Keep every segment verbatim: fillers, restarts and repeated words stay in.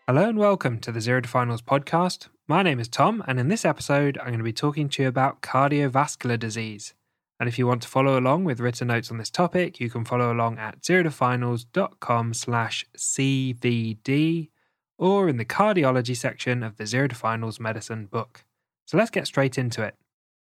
Hello and welcome to the Zero to Finals podcast. My name is Tom, and in this episode, I'm going to be talking to you about cardiovascular disease. And if you want to follow along with written notes on this topic, you can follow along at zerotofinals.com slash CVD or in the cardiology section of the Zero to Finals medicine book. So let's get straight into it.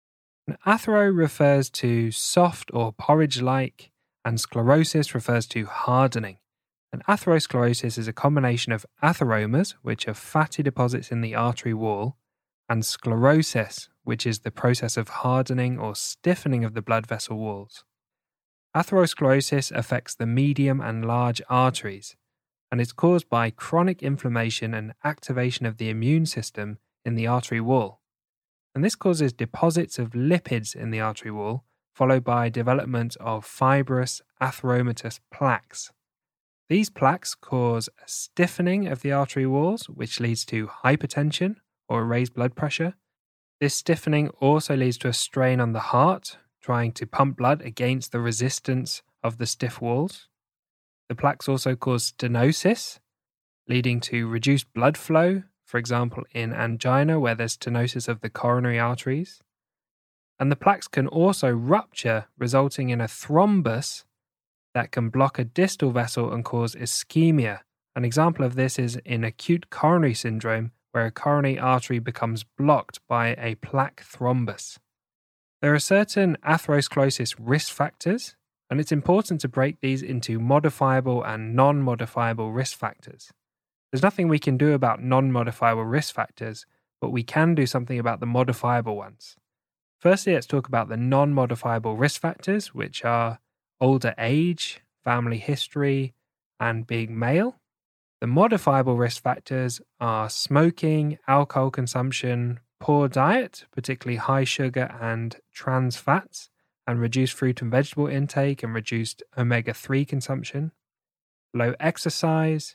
An athero refers to soft or porridge-like, and sclerosis refers to hardening. And atherosclerosis is a combination of atheromas, which are fatty deposits in the artery wall, and sclerosis, which is the process of hardening or stiffening of the blood vessel walls. Atherosclerosis affects the medium and large arteries, and is caused by chronic inflammation and activation of the immune system in the artery wall. And this causes deposits of lipids in the artery wall, followed by development of fibrous atheromatous plaques. These plaques cause a stiffening of the artery walls, which leads to hypertension or raised blood pressure. This stiffening also leads to a strain on the heart, trying to pump blood against the resistance of the stiff walls. The plaques also cause stenosis, leading to reduced blood flow, for example in angina where there's stenosis of the coronary arteries. And the plaques can also rupture, resulting in a thrombus that can block a distal vessel and cause ischemia. An example of this is in acute coronary syndrome, where a coronary artery becomes blocked by a plaque thrombus. There are certain atherosclerosis risk factors, and it's important to break these into modifiable and non-modifiable risk factors. There's nothing we can do about non-modifiable risk factors, but we can do something about the modifiable ones. Firstly, let's talk about the non-modifiable risk factors, which are older age, family history, and being male. The modifiable risk factors are smoking, alcohol consumption, poor diet, particularly high sugar and trans fats, and reduced fruit and vegetable intake and reduced omega three consumption, low exercise,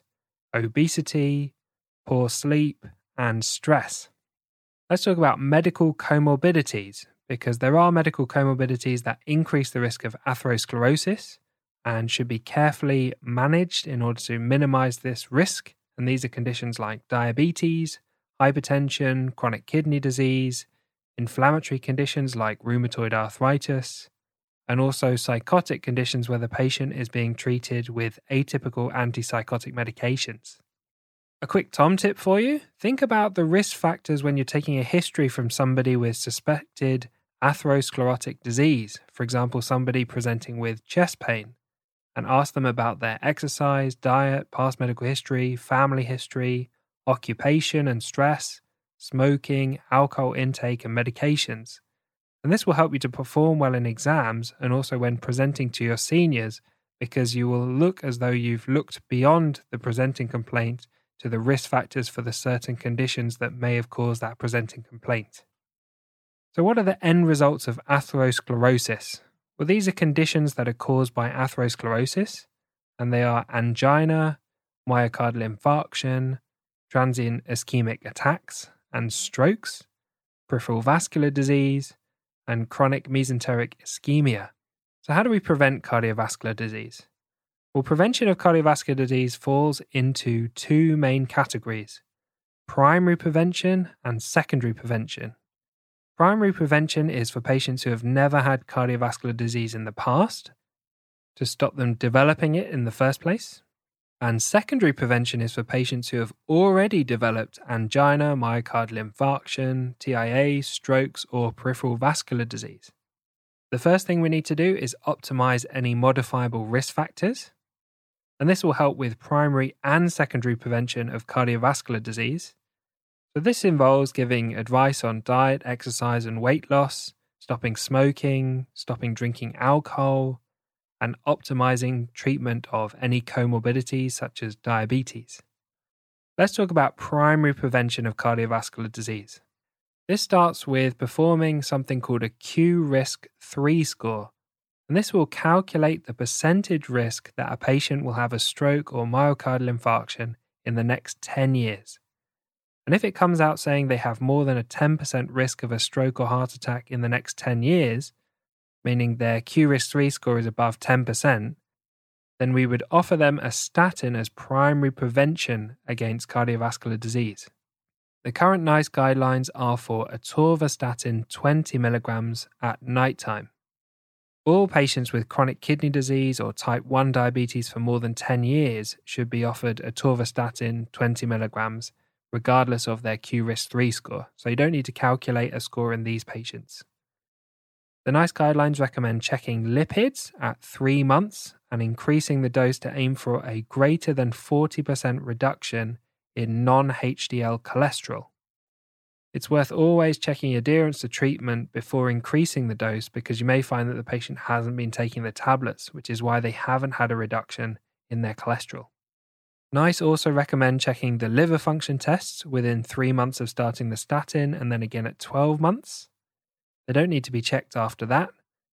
obesity, poor sleep, and stress. Let's talk about medical comorbidities, because there are medical comorbidities that increase the risk of atherosclerosis and should be carefully managed in order to minimize this risk. And these are conditions like diabetes, hypertension, chronic kidney disease, inflammatory conditions like rheumatoid arthritis, and also psychotic conditions where the patient is being treated with atypical antipsychotic medications. A quick Tom tip for you. Think about the risk factors when you're taking a history from somebody with suspected atherosclerotic disease, for example, somebody presenting with chest pain, and ask them about their exercise, diet, past medical history, family history, occupation and stress, smoking, alcohol intake, and medications. And this will help you to perform well in exams and also when presenting to your seniors, because you will look as though you've looked beyond the presenting complaint to the risk factors for the certain conditions that may have caused that presenting complaint. So what are the end results of atherosclerosis? Well, these are conditions that are caused by atherosclerosis, and they are angina, myocardial infarction, transient ischemic attacks and strokes, peripheral vascular disease, and chronic mesenteric ischemia. So how do we prevent cardiovascular disease? Well, prevention of cardiovascular disease falls into two main categories: primary prevention and secondary prevention. Primary prevention is for patients who have never had cardiovascular disease in the past, to stop them developing it in the first place. And secondary prevention is for patients who have already developed angina, myocardial infarction, T I A, strokes, or peripheral vascular disease. The first thing we need to do is optimize any modifiable risk factors, and this will help with primary and secondary prevention of cardiovascular disease. So this involves giving advice on diet, exercise, and weight loss, stopping smoking, stopping drinking alcohol, and optimizing treatment of any comorbidities such as diabetes. Let's talk about primary prevention of cardiovascular disease. This starts with performing something called a Q risk three score, and this will calculate the percentage risk that a patient will have a stroke or myocardial infarction in the next ten years. And if it comes out saying they have more than a ten percent risk of a stroke or heart attack in the next ten years, meaning their Q risk three score is above ten percent, then we would offer them a statin as primary prevention against cardiovascular disease. The current NICE guidelines are for atorvastatin twenty milligrams at nighttime. All patients with chronic kidney disease or type one diabetes for more than ten years should be offered atorvastatin twenty milligrams, regardless of their Q R I S three score, so you don't need to calculate a score in these patients. The NICE guidelines recommend checking lipids at three months and increasing the dose to aim for a greater than forty percent reduction in non-H D L cholesterol. It's worth always checking adherence to treatment before increasing the dose because you may find that the patient hasn't been taking the tablets, which is why they haven't had a reduction in their cholesterol. NICE also recommend checking the liver function tests within three months of starting the statin and then again at twelve months. They don't need to be checked after that.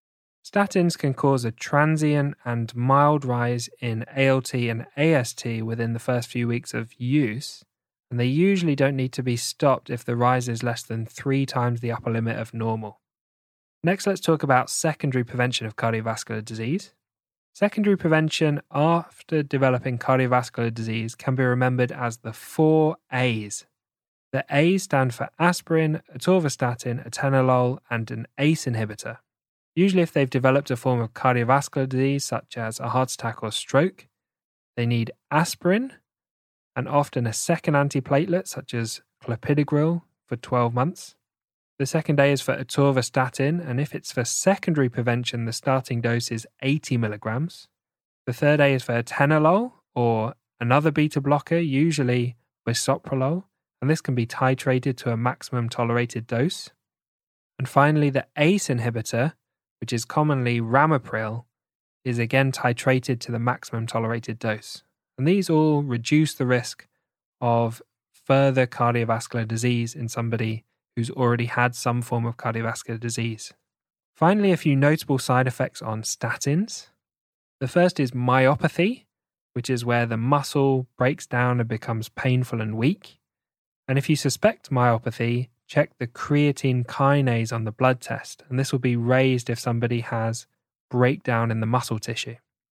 Statins can cause a transient and mild rise in A L T and A S T within the first few weeks of use, and they usually don't need to be stopped if the rise is less than three times the upper limit of normal. Next, let's talk about secondary prevention of cardiovascular disease. Secondary prevention after developing cardiovascular disease can be remembered as the four A's. The A's stand for aspirin, atorvastatin, atenolol, and an A C E inhibitor. Usually if they've developed a form of cardiovascular disease such as a heart attack or stroke, they need aspirin and often a second antiplatelet such as clopidogrel for twelve months. The second A is for atorvastatin, and if it's for secondary prevention, the starting dose is eighty milligrams. The third A is for atenolol or another beta blocker, usually bisoprolol, and this can be titrated to a maximum tolerated dose. And finally, the A C E inhibitor, which is commonly ramipril, is again titrated to the maximum tolerated dose. And these all reduce the risk of further cardiovascular disease in somebody who's already had some form of cardiovascular disease. Finally, a few notable side effects on statins. The first is myopathy, which is where the muscle breaks down and becomes painful and weak. And if you suspect myopathy, check the creatine kinase on the blood test, and this will be raised if somebody has breakdown in the muscle tissue.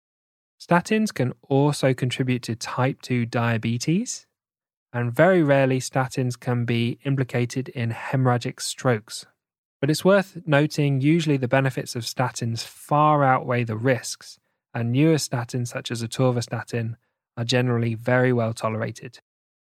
Statins can also contribute to type two diabetes, and very rarely statins can be implicated in hemorrhagic strokes. But it's worth noting usually the benefits of statins far outweigh the risks, and newer statins such as atorvastatin are generally very well tolerated.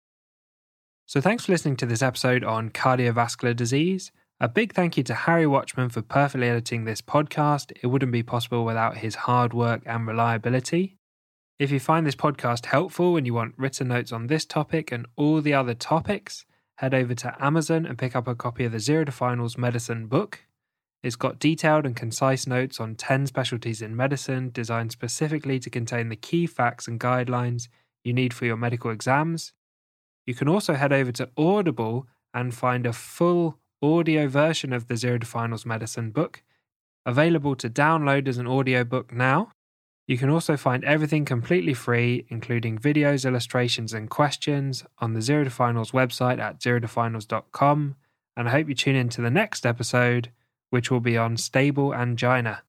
So thanks for listening to this episode on cardiovascular disease. A big thank you to Harry Watchman for perfectly editing this podcast. It wouldn't be possible without his hard work and reliability. If you find this podcast helpful and you want written notes on this topic and all the other topics, head over to Amazon and pick up a copy of the Zero to Finals Medicine book. It's got detailed and concise notes on ten specialties in medicine designed specifically to contain the key facts and guidelines you need for your medical exams. You can also head over to Audible and find a full audio version of the Zero to Finals Medicine book, available to download as an audiobook now. You can also find everything completely free, including videos, illustrations, and questions on the Zero to Finals website at zero to finals dot com. And I hope you tune in to the next episode, which will be on stable angina.